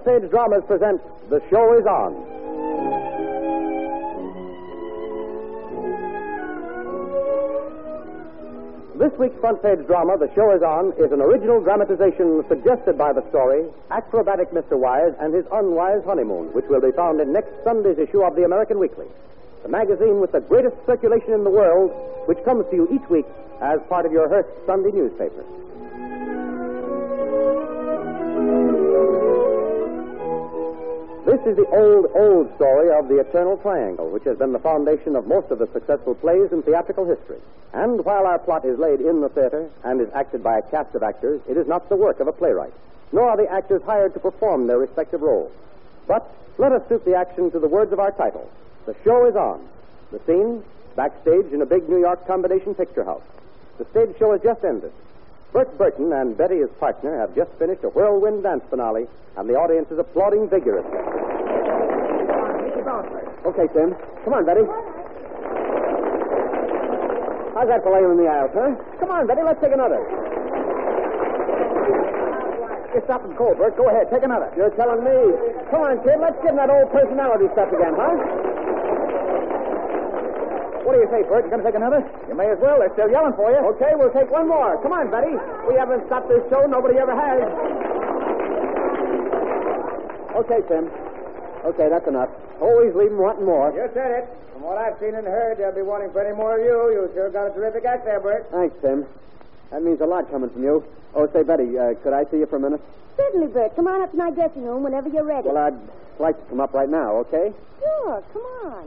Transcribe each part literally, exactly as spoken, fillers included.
Stage Dramas present The Show Is On. This week's Front Page drama, The Show Is On, is an original dramatization suggested by the story, Acrobatic Mister Wise and His Unwise Honeymoon, which will be found in next Sunday's issue of the American Weekly, the magazine with the greatest circulation in the world, which comes to you each week as part of your Hearst Sunday newspaper. This is the old, old story of the Eternal Triangle, which has been the foundation of most of the successful plays in theatrical history. And while our plot is laid in the theater and is acted by a cast of actors, it is not the work of a playwright, nor are the actors hired to perform their respective roles. But let us suit the action to the words of our title. The show is on. The scene, backstage in a big New York combination picture house. The stage show has just ended. Bert Burton and Betty, his partner, have just finished a whirlwind dance finale, and the audience is applauding vigorously. Okay, Tim. Come on, Betty. How's that for laying in the aisles, huh? Come on, Betty, let's take another. You're stopping cold, Bert. Go ahead, take another. You're telling me. Come on, kid, let's get in that old personality stuff again, huh? What do you say, Bert? You going to take another? You may as well. They're still yelling for you. Okay, we'll take one more. Come on, Betty. We haven't stopped this show. Nobody ever has. Okay, Tim. Okay, that's enough. Always leave them wanting more. You said it. From what I've seen and heard, they'll be wanting plenty more of you. You sure got a terrific act there, Bert. Thanks, Tim. That means a lot coming from you. Oh, say, Betty, uh, could I see you for a minute? Certainly, Bert. Come on up to my dressing room whenever you're ready. Well, I'd like to come up right now, okay? Sure, come on.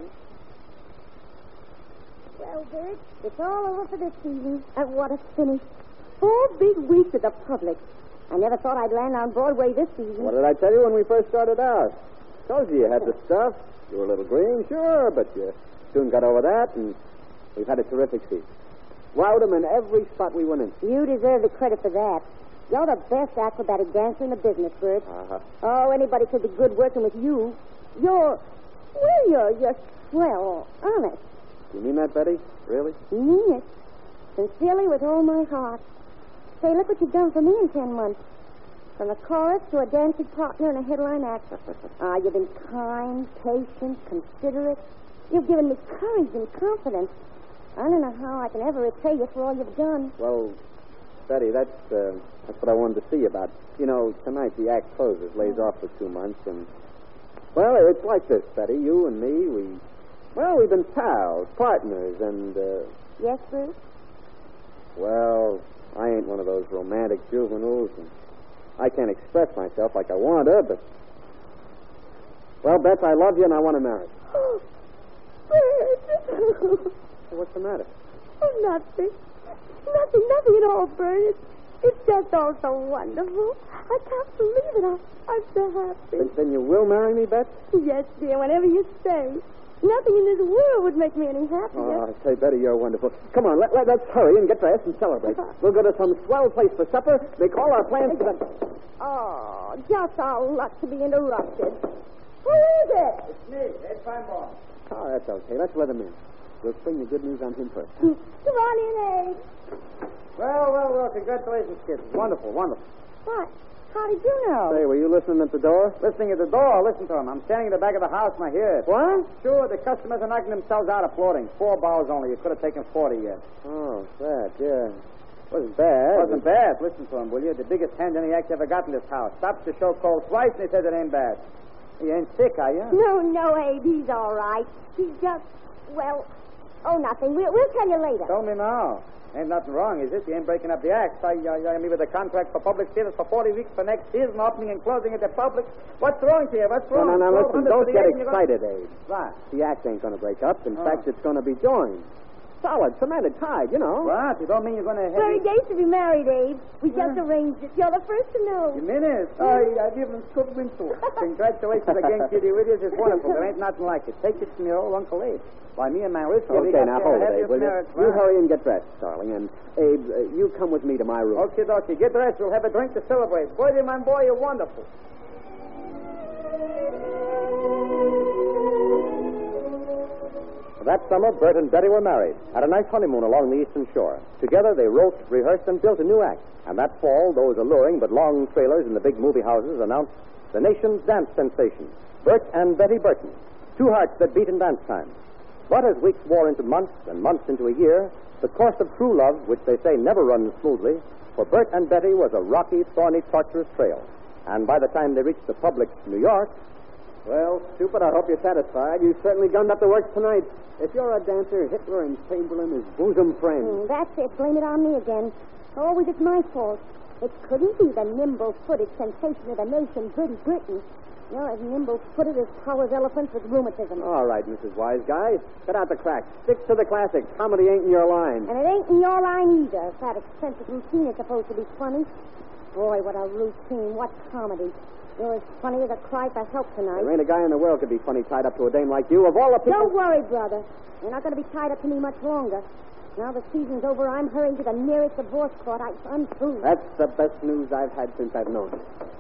Well, Bert, it's all over for this season. And what a finish. Four big weeks at the public. I never thought I'd land on Broadway this season. What did I tell you when we first started out? Told you you had the stuff. You were a little green, sure, but you soon got over that, and we've had a terrific season. Wowed them in every spot we went in. You deserve the credit for that. You're the best acrobatic dancer in the business, Bert. Uh-huh. Oh, anybody could be good working with you. You're, well, you're, you're swell, honest. You mean that, Betty? Really? Mean it. Sincerely with all my heart. Say, look what you've done for me in ten months. From a chorus to a dancing partner and a headline actor. Ah, you've been kind, patient, considerate. You've given me courage and confidence. I don't know how I can ever repay you for all you've done. Well, Betty, that's uh, that's what I wanted to see you about. You know, tonight the act closes, lays off for two months, and... Well, it's like this, Betty. You and me, we... Well, we've been pals, partners, and, uh... Yes, Bruce? Well, I ain't one of those romantic juveniles, and I can't express myself like I want to, but... Well, Beth, I love you, and I want to marry you. Oh, Bert. Hey, what's the matter? Oh, nothing. Nothing, nothing at all, Bert. It's, it's just all so wonderful. I can't believe it. I'm, I'm so happy. Then, then you will marry me, Beth? Yes, dear, whenever you say. Nothing in this world would make me any happier. Oh, I say, Betty, you're wonderful. Come on, let, let, let's hurry and get dressed and celebrate. We'll go to some swell place for supper, make all our plans for the... Oh, just our luck to be interrupted. Who is it? It's me, Ed Feinbaum. Oh, that's okay. Let's let him in. We'll spring the good news on him first. Come on in, Abe. Well, well, well, congratulations, kids. Wonderful, wonderful. What? How did you know? Say, were you listening at the door? Listening at the door, listen to him. I'm standing at the back of the house and I hear it. What? Sure, the customers are knocking themselves out applauding. Four bows only. You could have taken forty yet. Oh, that, yeah. Wasn't bad. Wasn't bad. Listen to him, will you? The biggest hand any act ever got in this house. Stops the show cold twice and he says it ain't bad. You ain't sick, are you? No, no, Abe. He's all right. He's just, well, oh, nothing. We'll, we'll tell you later. Tell me now. Ain't nothing wrong, is it? You ain't breaking up the act. I, I, I mean, with a contract for public theaters for forty weeks for next season, opening and closing at the public. What's wrong here? What's wrong? No, no, no, listen, don't get excited, gonna... Abe. What? The act ain't going to break up. In oh. fact, it's going to be joined. Solid, cemented, tied, you know. What? You don't mean you're going to... We're engaged to be married, Abe. We just Yeah. arranged it. You're the first to know. You mean it? I, I've even could whistle. Congratulations again, Kitty Withers. It's wonderful. There ain't nothing like it. Take it from your old Uncle Abe. Why, me and Marissa... Okay, now hold it, Abe, will you? Marriage, You right? hurry and get dressed, darling, and, Abe, uh, you come with me to my room. Okay, dokie. Get dressed. We'll have a drink to celebrate. Boy, dear, my boy, you're wonderful. That summer, Bert and Betty were married, had a nice honeymoon along the eastern shore. Together, they wrote, rehearsed, and built a new act. And that fall, those alluring but long trailers in the big movie houses announced the nation's dance sensation, Bert and Betty Burton, two hearts that beat in dance time. But as weeks wore into months and months into a year, the course of true love, which they say never runs smoothly, for Bert and Betty was a rocky, thorny, tortuous trail. And by the time they reached the public New York... Well, stupid, I hope you're satisfied. You certainly gunned up the works tonight. If you're a dancer, Hitler and Chamberlain is bosom friends. Mm, that's it. Blame it on me again. Always it's my fault. It couldn't be the nimble-footed sensation of the nation, Bertie Burton. You're as nimble-footed as Powers elephants with rheumatism. All right, Missus Wise Guy. Cut out the cracks. Stick to the classics. Comedy ain't in your line. And it ain't in your line either. If that eccentric routine is supposed to be funny. Boy, what a routine. What comedy. You're as funny as a cry for help tonight. There ain't a guy in the world could be funny tied up to a dame like you. Of all the people... Don't worry, brother. You're not going to be tied up to me much longer. Now the season's over, I'm hurrying to the nearest divorce court. I untrue. That's the best news I've had since I've known you.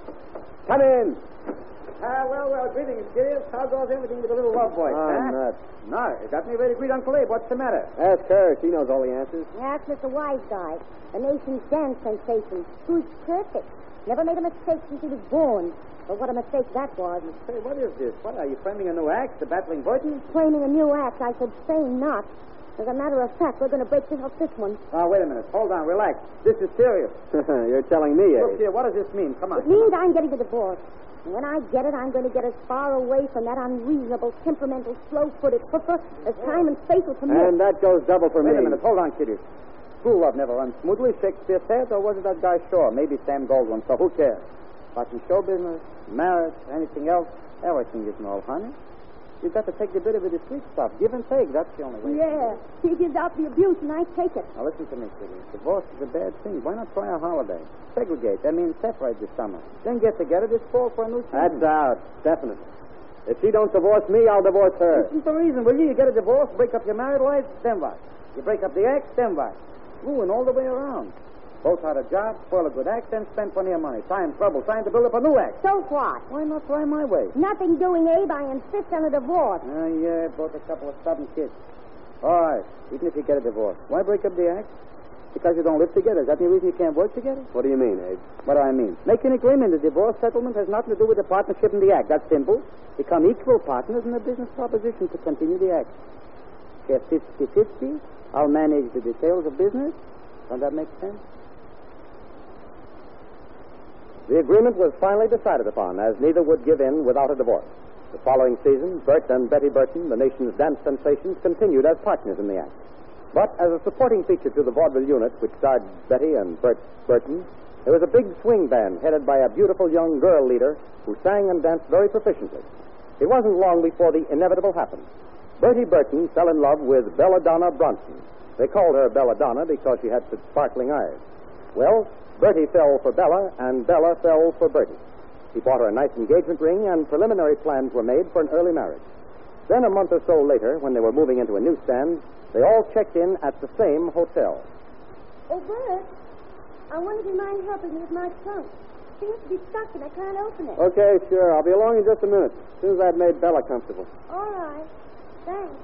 Come in. Ah, uh, well, well, greetings, kiddies. How goes everything with the little love voice? Oh, huh? nuts. No, it got me ready to greet Uncle Abe. What's the matter? Ask her. She knows all the answers. Ask Mister Wise Guy, the nation's dance sensation, who's perfect. Never made a mistake since he was born. But what a mistake that was. Say, what is this? What, are you framing a new act, the Battling Burton? Framing a new act, I should say not. As a matter of fact, we're going to break this off this one. Oh, wait a minute. Hold on. Relax. This is serious. You're telling me, eh? Look here, what does this mean? Come on. It means I'm getting a divorce. And when I get it, I'm going to get as far away from that unreasonable, temperamental, slow-footed hooker as time and space will permit. And that goes double for Wait me. a minute. Hold on, kiddies. True love never runs smoothly, Shakespeare said, or was it that guy Shaw? Maybe Sam Goldwyn, so who cares? But in show business, marriage, anything else, everything is no honey. You've got to take the bit of it, the sweet stuff. Give and take. That's the only way. Yeah. He gives out the abuse, and I take it. Now, listen to me, Kitty. Divorce is a bad thing. Why not try a holiday? Segregate. That means separate this summer. Then get together this fall for a new chance. That's out. Definitely. If she don't divorce me, I'll divorce her. Listen to the reason, will you? You get a divorce, break up your married life, then what? You break up the ex, then what? Ruin all the way around. Both out of jobs, spoil a good act, then spend plenty of money. Time, trouble, trying to build up a new act. So what? Why not try my way? Nothing doing, Abe. I insist on a divorce. Oh, yeah, both a couple of stubborn kids. All right, even if you get a divorce, why break up the act? Because you don't live together. Is that the reason you can't work together? What do you mean, Abe? What do I mean? Make an agreement. The divorce settlement has nothing to do with the partnership in the act. That's simple. Become equal partners in the business proposition to continue the act. Share fifty-fifty. I'll manage the details of business. Does that make sense? The agreement was finally decided upon, as neither would give in without a divorce. The following season, Bert and Betty Burton, the nation's dance sensations, continued as partners in the act. But as a supporting feature to the vaudeville unit, which starred Betty and Bert Burton, there was a big swing band headed by a beautiful young girl leader who sang and danced very proficiently. It wasn't long before the inevitable happened. Bertie Burton fell in love with Belladonna Bronson. They called her Belladonna because she had such sparkling eyes. Well, Bertie fell for Bella, and Bella fell for Bertie. He bought her a nice engagement ring, and preliminary plans were made for an early marriage. Then, a month or so later, when they were moving into a newsstand, they all checked in at the same hotel. Oh, Bert, I wonder if you mind helping me with my trunk. It seems to be stuck, and I can't open it. Okay, sure. I'll be along in just a minute. As soon as I've made Bella comfortable. All right. Thanks.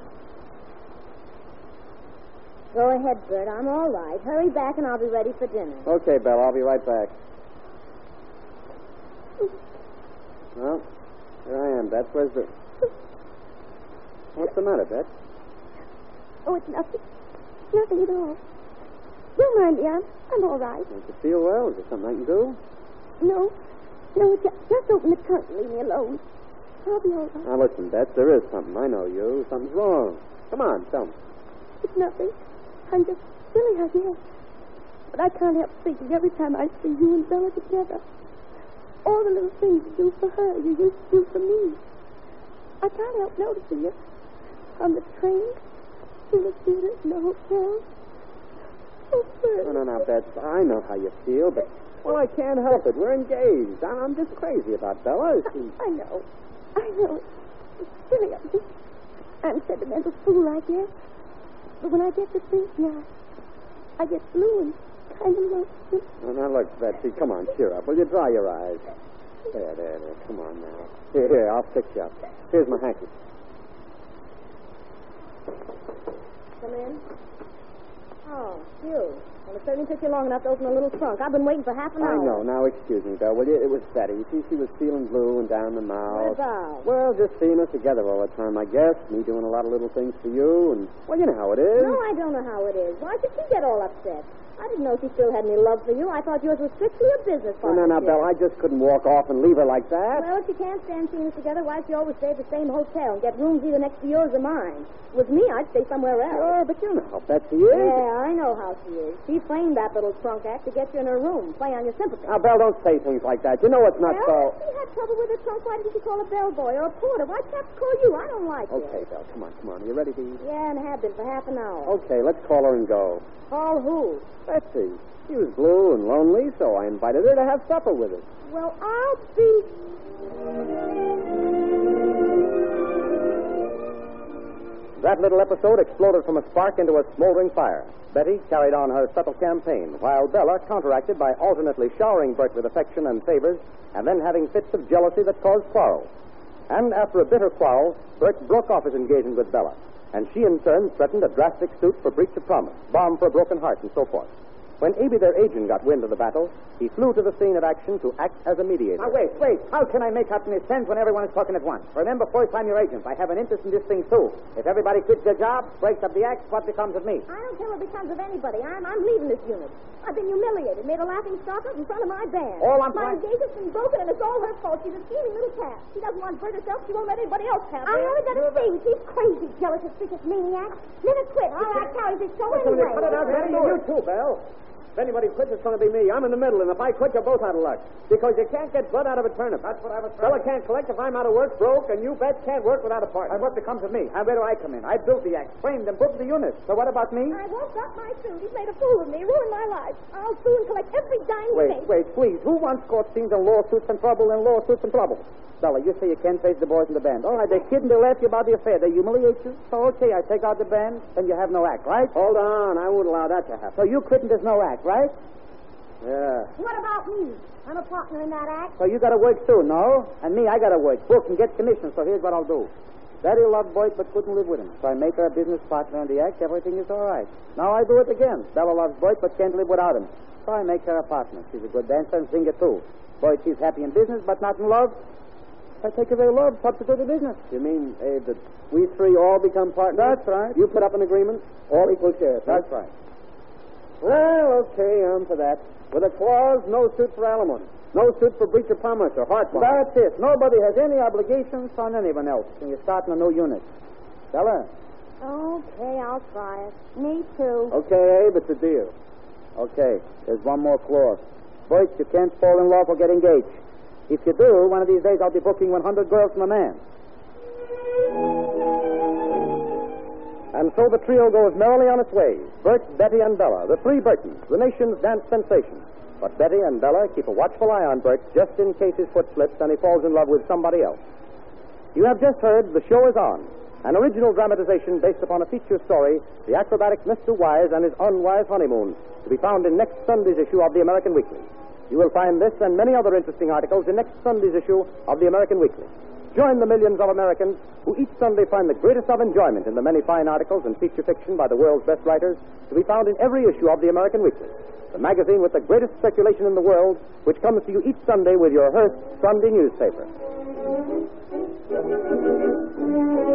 Go ahead, Bert. I'm all right. Hurry back, and I'll be ready for dinner. Okay, Bella. I'll be right back. Well, here I am, Bet. Where's the... What's the matter, Bet? Oh, it's nothing. Nothing at all. Don't mind me. I'm, I'm all right. Don't you feel well? Is there something I can do? No. No, just, just open the trunk and leave me alone. I'll be all right. Now, listen, Bet. There is something. I know you. Something's wrong. Come on, tell me. It's nothing. I'm just silly, I guess. But I can't help thinking every time I see you and Bella together. All the little things you do for her, you used to do for me. I can't help noticing it. On the train, in the theater, in the hotel. Oh, Bert. No, no, no, Bet. I know how you feel, but... Well, I can't help it. We're engaged. I'm, I'm just crazy about Bella. She... I, I know. I know. It's silly of me. I'm a sentimental fool, I guess. But when I get to thinking, I, I get blue and kind of lonesome. Oh, now, look, Betsy, come on, cheer up. Will you dry your eyes? There, there, there. Come on now. Here, here, I'll fix you up. Here's my hanky. Come in. Oh, you. Well, it certainly took you long enough to open the little trunk. I've been waiting for half an I hour. know. Now, excuse me, Belle, will you? It was Betty. You see, she was feeling blue and down the mouth. Where's Al? Well, just seeing us together all the time, I guess. Me doing a lot of little things for you, and, well, you know how it is. No, I don't know how it is. Why should she get all upset? I didn't know she still had any love for you. I thought yours was strictly a business No, no, partnership. no, Belle, I just couldn't walk off and leave her like that. Well, if you can't stand seeing us together, why don't you always stay at the same hotel and get rooms either next to yours or mine? With me, I'd stay somewhere else. Sure, but you know how Betsy is. Yeah, I know how she is. She framed that little trunk act to get you in her room, play on your sympathy. Now, Belle, don't say things like that. You know it's not well, so. if she had trouble with her trunk, why didn't she call a bellboy or a porter? Why'd she have to call you? I don't like it. Okay, Belle, come on, come on. Are you ready to eat? Yeah, and have been for half an hour. Okay, let's call her and go. Call who? Betsy. She was blue and lonely, so I invited her to have supper with us. Well, I'll be... That little episode exploded from a spark into a smoldering fire. Betty carried on her subtle campaign, while Bella counteracted by alternately showering Bert with affection and favors, and then having fits of jealousy that caused quarrels. And after a bitter quarrel, Bert broke off his engagement with Bella, and she in turn threatened a drastic suit for breach of promise, bomb for a broken heart, and so forth. When Abie, their agent, got wind of the battle, he flew to the scene of action to act as a mediator. Now, wait, wait. How can I make out any sense when everyone is talking at once? Remember, first I'm your agent. I have an interest in this thing, too. If everybody quits their job, breaks up the act, what becomes of me? I don't care what becomes of anybody. I'm, I'm leaving this unit. I've been humiliated, made a laughing stock of in front of my band. All I'm my trying- engagement's been broken, and it's all her fault. She's a scheming little cat. She doesn't want Bert herself. She won't let anybody else have her. I only got a thing. She's crazy, jealous, suspicious maniac. Let her quit. All right, carries this show anyway. Cut it out, Betty, and you too, Belle. If anybody quits, it's going to be me. I'm in the middle, and if I quit, you're both out of luck. Because you can't get blood out of a turnip. That's what I was trying Bella can't collect if I'm out of work, broke, and you bet can't work without a partner. And what becomes of me? How where do I come in? I built the act, framed and booked the unit. So what about me? I won't drop my suit. He's made a fool of me, ruined my life. I'll sue and collect every dime he Wait, makes. wait, please. Who wants court scenes and lawsuits and trouble and lawsuits and trouble? Bella, you say you can't face the boys in the band. All right, they kid and they laugh you about the affair. They humiliate you. So, okay, I take out the band, then you have no act, right? Hold on. I won't allow that to happen. So you quit and there's no act, right? Yeah. What about me? I'm a partner in that act. So you got to work too, no? And me, I got to work. Book and get commission. So here's what I'll do. Betty loved Boyd but couldn't live with him. So I make her a business partner in the act. Everything is all right. Now I do it again. Bella loves Boyd but can't live without him. So I make her a partner. She's a good dancer and singer too. Boyd, she's happy in business but not in love. I take away love, substitute the business. You mean, Abe, that we three all become partners? That's right. You put up an agreement? All equal shares. huh? That's right. Well, okay, I'm for that. With a clause, no suit for alimony. No suit for breach of promise or heart bond. That's it. Nobody has any obligations on anyone else when you're starting a new unit. Bella? Okay, I'll try it. Me too. Okay, Abe, it's a deal. Okay, there's one more clause. Boys, you can't fall in love or get engaged. If you do, one of these days I'll be booking one hundred girls from a man. And so the trio goes merrily on its way. Bert, Betty, and Bella, the three Burtons, the nation's dance sensation. But Betty and Bella keep a watchful eye on Bert just in case his foot slips and he falls in love with somebody else. You have just heard The Show Is On, an original dramatization based upon a feature story, The Acrobatic Mister Wise and His Unwise Honeymoon, to be found in next Sunday's issue of the American Weekly. You will find this and many other interesting articles in next Sunday's issue of the American Weekly. Join the millions of Americans who each Sunday find the greatest of enjoyment in the many fine articles and feature fiction by the world's best writers to be found in every issue of the American Weekly, the magazine with the greatest circulation in the world, which comes to you each Sunday with your Hearst Sunday newspaper.